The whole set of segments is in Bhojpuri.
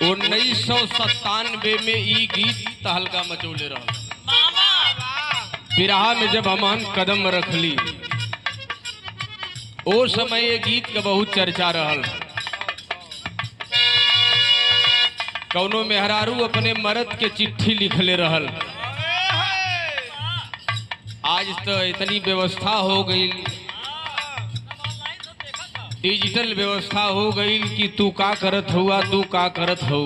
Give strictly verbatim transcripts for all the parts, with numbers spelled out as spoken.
उन्नीस सौ सत्तानवे में ई गीत तहलका मचौले रहा। बिरहा में जब हम कदम रखली ओ समय ये गीत का बहुत चर्चा रहल। कौनो मेहरारू अपने मर्द के चिट्ठी लिखले रहल। आज तो इतनी व्यवस्था हो गई, डिजिटल व्यवस्था हो गई कि तू का करत हुआ तू का करत हो।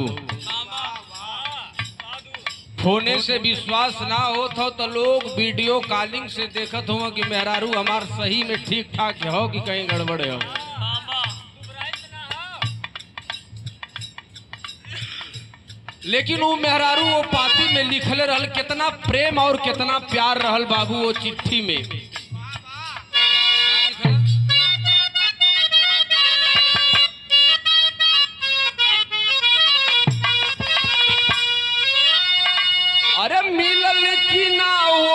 फोने से विश्वास ना होत हो तो लोग वीडियो कॉलिंग से देखत हो कि मेहरारू हमार सही में ठीक ठाक हो कि कहीं गड़बड़ हो। लेकिन वो मेहरारू वो पाती में लिखले रहल, कितना प्रेम और कितना प्यार रहल बाबू वो चिट्ठी में। अरे मिलल की ना हो,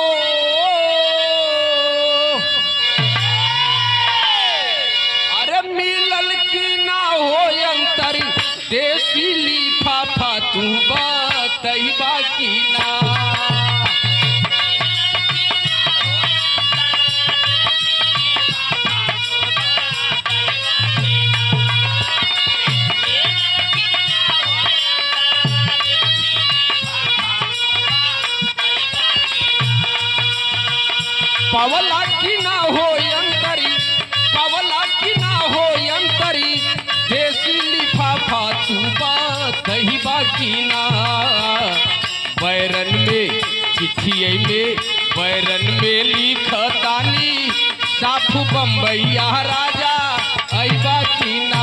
अरे मिलल की ना हो अंतर देसी लिफाफा तू बतइबा की ना। पवला की ना हो अंतरी, पवला की ना हो अंतरी देसी लिफाफा तू बतइबा की ना। बैरन में चिट्ठिए में बैरन में लिखतानी साफ बम्बैया राजा अइबा की ना।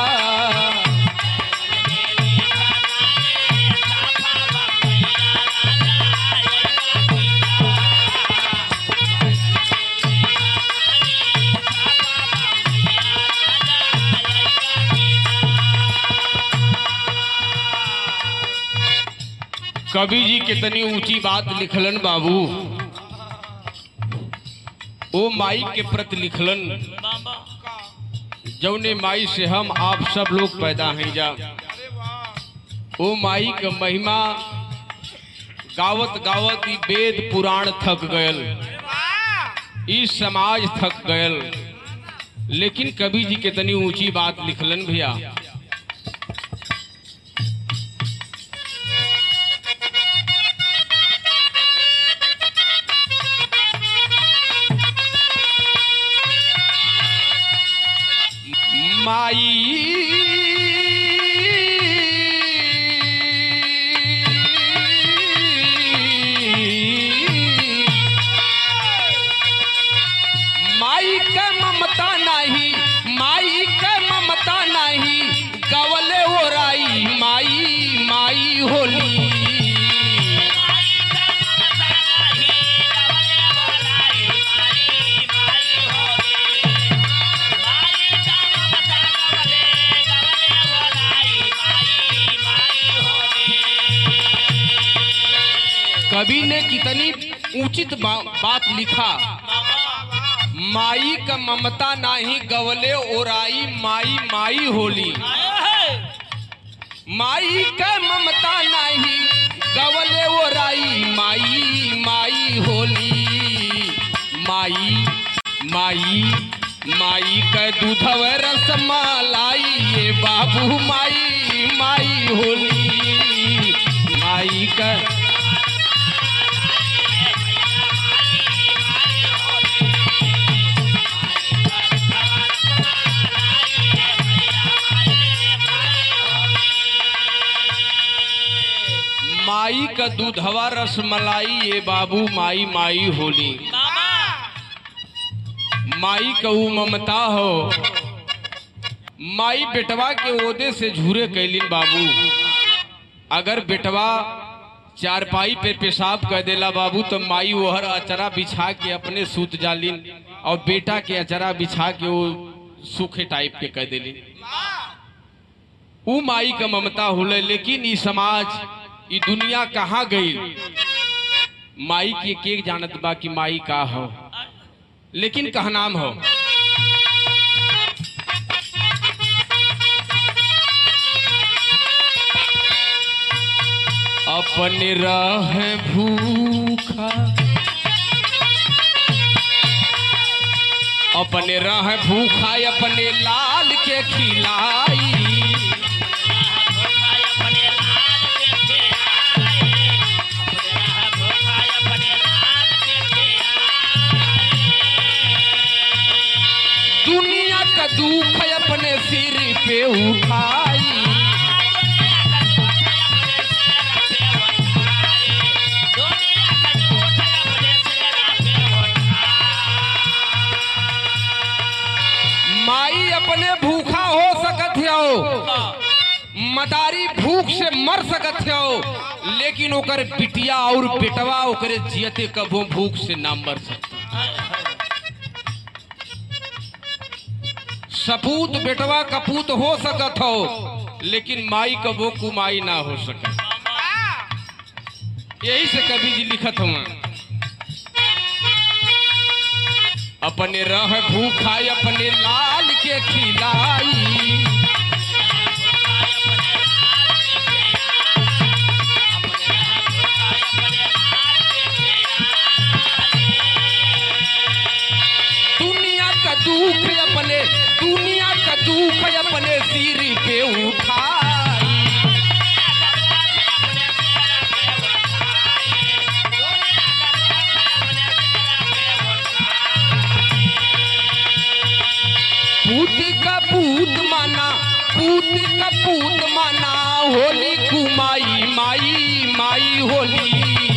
कवि जी कितनी ऊंची बात लिखलन बाबू। ओ माई के प्रति लिखलन जौने माई से हम आप सब लोग पैदा हैं जा। ओ माई का महिमा गावत गावत ई वेद पुराण थक गयल, ई समाज थक गयल। लेकिन कवि जी कितनी ऊंची बात लिखलन भैया। माई माई का ममता नहीं, माई का ममता नहीं गवले हो राई माई माई होली। कवि ने कितनी उचित बा, बात लिखा। माई का ममता नाही गवले ओराई माई माई होली। माई का ममता नाही गवले ओराई माई माई होली। माई माई माई का दूधव रसमलाई ये बाबू माई माई होली। माई का माई का दूधवा रसमलाई ये बाबू माई माई होली। माई का वो ममता हो, माई बेटवा के ओदे से झूरे कैलिन बाबू। अगर बेटवा चारपाई पे पेशाब कर देला बाबू तो माई ओहर अचरा बिछा के अपने सूत जालिन और बेटा के अचरा बिछा के वो सूखे टाइप के कर देलिन। वो माई का ममता होले। लेकिन ये समाज ये दुनिया कहाँ गई? माई के के जानत बा कि माई का हो, लेकिन कहा नाम हो। अपने रह भूखा अपने रह भूखा अपने लाल के खिलाई दुनिया का दुख अपने सिर पे उठाई माई अपने भूखा हो सकत हो, मदारी भूख से मर सकत हो, लेकिन ओकर बिटिया और बेटवा ओकरे जियते कबो भूख से ना मर सकता। सपूत बेटवा कपूत हो सकत हो, लेकिन माई कबो कुमाई ना हो सकत। यही से कवि जी लिखत हुआ अपने रह भूखा अपने लाल के खिलाई दुनिया का दुख अपने दुनिया का दुख अपने सिर पे उठाई पूत का पूत माना पूत का पूत माना होली कुमाई माई माई होली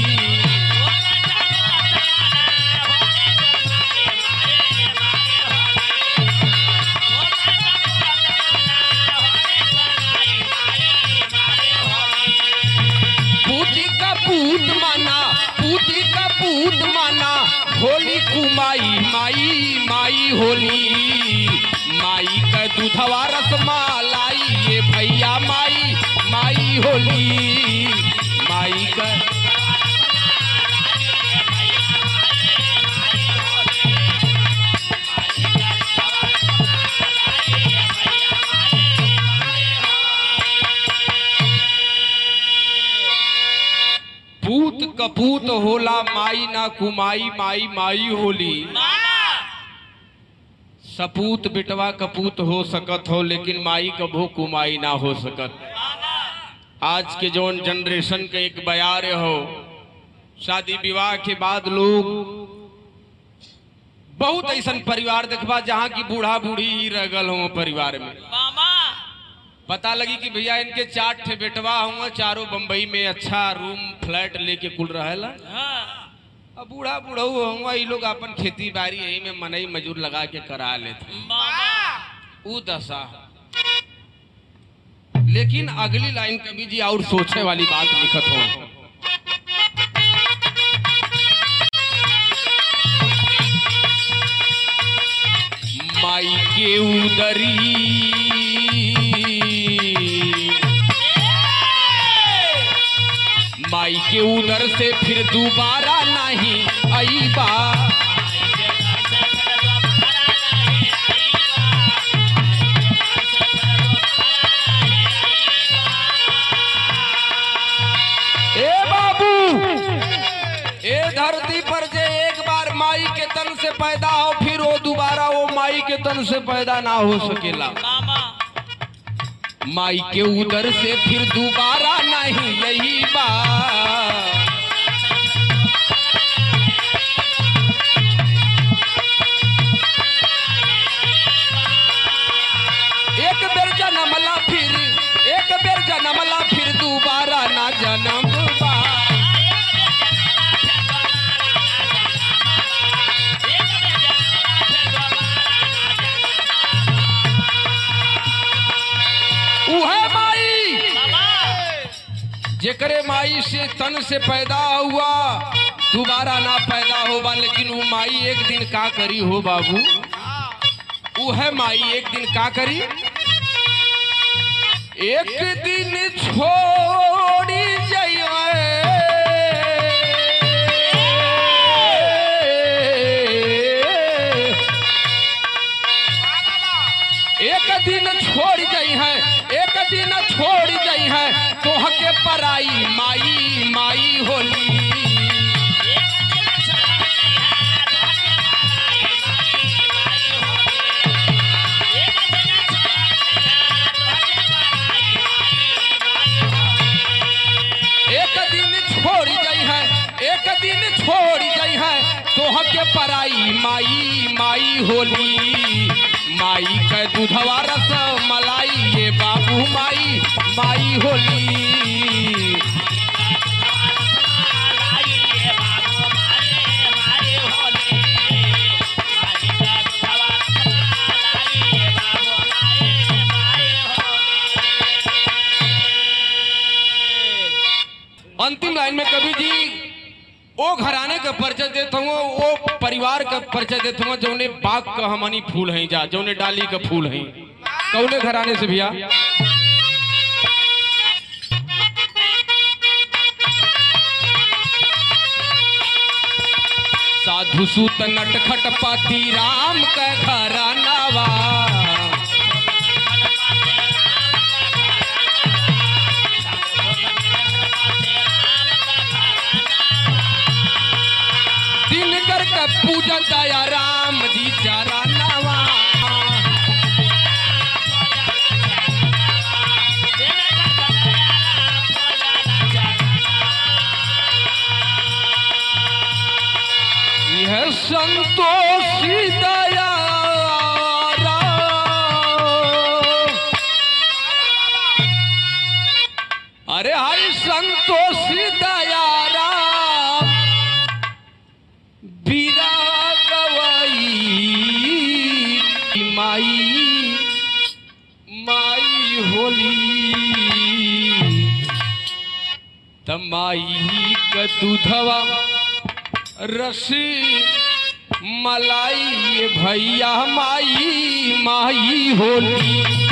पूत का पूत माना पूत का पूत माना होली कुमाई माई माई होली माई का दूधवा रसमालाई ये भैया माई माई होली माई का पूत कपूत होला माई ना कुमाई माई माई होली सपूत बिटवा कपूत हो सकत हो, लेकिन माई कभो कुमाई ना हो सकत। आज के जौन जनरेशन के एक बयार हो, शादी विवाह के बाद लोग बहुत ऐसा परिवार देखबा जहाँ की बूढ़ा बूढ़ी ही रह गल हो परिवार में। पता लगी कि भैया इनके चार ठे बेटवा हुआ, चारों बम्बई में अच्छा रूम फ्लैट लेके कुल रहेला। अब बूढ़ा बूढ़ा हुआ ये लोग अपन खेती बाड़ी यही में मनई मजूर लगा के करा लेते ऊ दशा। लेकिन अगली लाइन कवि जी और सोचने वाली बात लिखत हो माई के उदरी माई के उदर से फिर दोबारा नहीं आईबा ए बाबू ए धरती पर जे एक बार माई के तन से पैदा हो फिर वो दोबारा वो माई के तन से पैदा ना हो सकेला। माई के उदर से फिर दोबारा नहीं यही बात एक बेर जन्मला फिर एक बेर जन्मला फिर दोबारा ना जन्म बा जेकरे माई से तन से पैदा हुआ दोबारा ना पैदा होगा, लेकिन वो माई एक दिन का करी हो बाबू, वो है माई एक दिन का करी, एक दिन छोड़ी जाइए एक दिन छोड़ गई है, एक दिन छोड़ गई है तोह के पराई माई माई होली। एक दिन छोड़ गई है, एक दिन छोड़ गई है तोह के पराई माई माई होली। माई के दूधवा रस मलाई ये बाबू माई माई होली। अंतिम लाइन में कवि जी ओ घराने का परिचय देता हूँ, वो परिवार का परिचय देता हूँ जौने बाग का हमनी फूल हैं जा, जौने डाली का फूल हैं। कौने घराने से भैया? साधु सूत नटखट पाती राम का घरानावा। पूजन दया राम जी चरनवा। यह संतोषी दया अरे हाय संतोषी दया माई माई होली। तमाई का दूधवा रसी मलाई भैया माई माई होली।